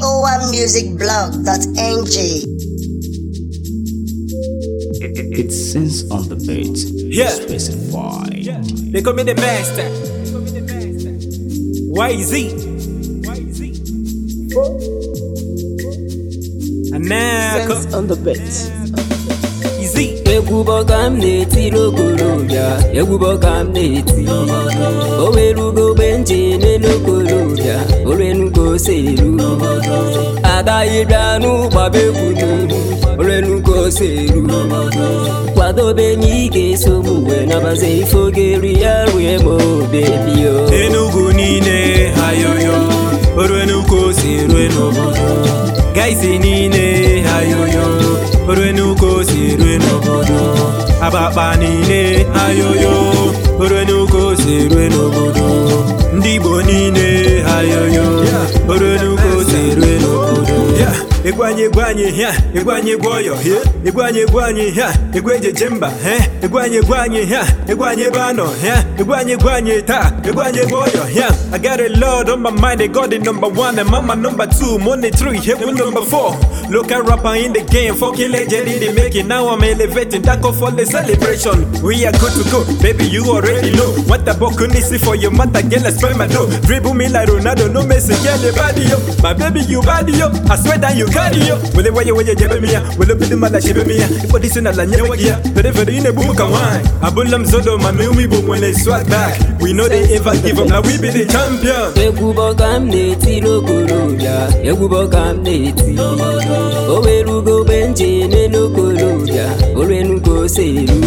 aoamusicblog.ng. It's sense on the beat. Yeah. Specified. They call me the master. YZ. And now Sense on the beat. Easy. Egwuboka m na-eti n'okorobịa, egwuboka m na-eti. O werugo benje n'okorobịa, o renugo seru. Agaghị bịa n'ụgbaba egwu n'ugwu, o renugo seru. Kwadobe m ị ga-eso m wee nabazie ife ogeri ya rue m obebi o. Enugu niile hayoyo, o renugo seru n'obodo. Guys niile hayoyo, o renugo seru n'obodo. Abakpa niile hayoyo, o renugo seru n'obodo. Ndị Igbo niile hayoyo, o renugo seru n'obodo. Egwanye hia, egwanye gwoyo hia, egwanye hia, egweje jemba hia, egwanye hia, egwanye bano hia, egwanye ta, egwanye gwoyo hia. I got a Lord on my mind, they got it number 1 and mama number 2, money 3, heaven number 4. Local rapper in the game, fucking legend in the making. Now I'm elevating, that call for the celebration. We are good to go, baby you already know. What the book can see for your mother, girl I spend my dough. Dribble me like Ronaldo, no Messi, girl the body yo. My baby you body yo, I swear that you got it yo. Will it where you jebe me ya, will it be the mother shibe me ya. If this in a lanya ya, but if it in a boom can wine. Abulam zodo, my me boom when they swag back. We know they ever give up, now we be the champion. Egwuboka m na-eti n'okorobịa, egwuboka m na-eti. O werugo benje n'okorobịa, o renugo seru.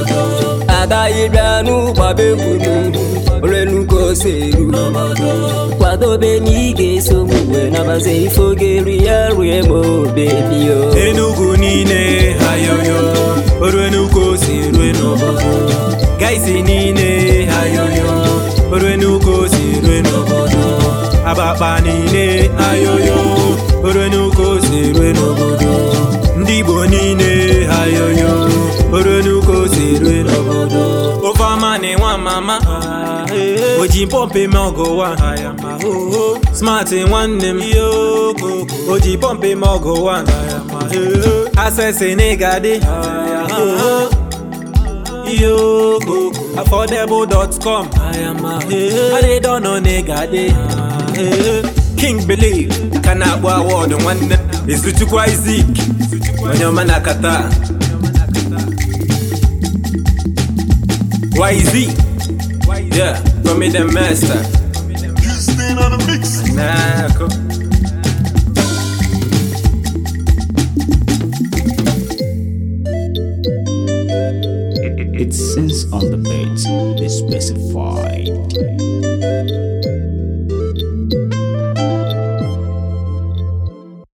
Agaghị bịa n'ụgbaba egwu n'ugwu, o renugo seru. Kwadobe m ị ga-eso m wee nabazie ife ogeri ya rue m obebi o. Enugu niile hayoyo, o renugo seru n'obodo. Guys niile hayoyo, o renugo seru n'obodo. Abakpa niile hayoyo, o renugo seru n'obodo. Ndị Igbo niile hayoyo, o renugo seru n'obodo. Overman nwa mama, oji pompe me ogowa. Smart nwanne m, oji pompe me ogowa. Access negade, affordable.com. I dey don't know negade. King Believe, Kanagwa Award one is to Isaac. When your man akata YZ, yeah, come me the master. Houston on the mix. Nah, cool. It's sense on the beat. Specified.